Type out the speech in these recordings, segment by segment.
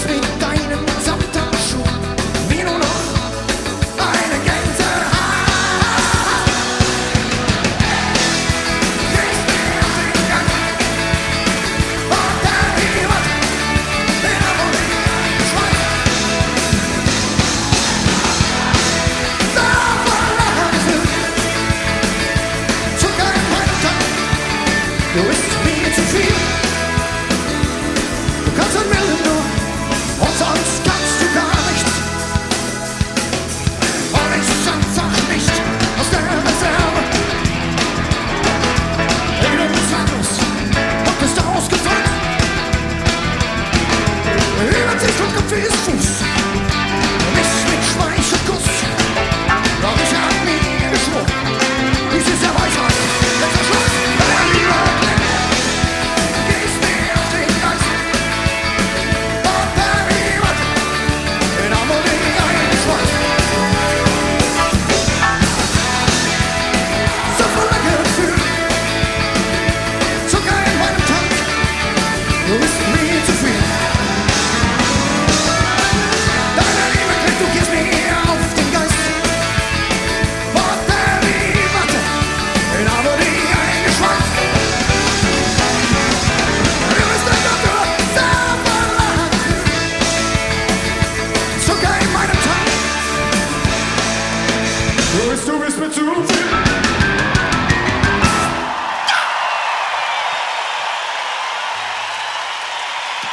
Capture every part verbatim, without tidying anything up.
trägst mit deinem Samthandschuh wie nur noch eine Gänsehaut. Gehst mir auf den Gang und der Heimat in Amorie eingeschweißt. Da verlangst du Zucker in meinem Tank, du isst mir zu viel. Du kannst ein Milden nur und sonst kannst du gar nichts. Und ich sag nicht aus der Reserve. Hey, du bist harmlos und bist ausgefallen. Über Tisch und Kaffees Fuß, nicht mit Schmeichelkuss. Doch ich hab mir geschworen, dies ist der Weisheit, letzter Schluss. Mein lieber Glenn, gehst mir auf den Geist. Und der Heimat in Amorie eingeschweißt. So verlange Gefühl, Zucker in meinem Tank, du bist mir zu viel. Deine Liebe klingt, du gehst mir auf den Geist. Und der Heimat in Amorie eingeschweißt. Du bist der Doktor, der verlangt Zucker in meinem Tank. Du bist, du bist mir zu viel.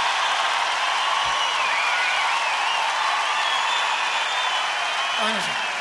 Dankeschön.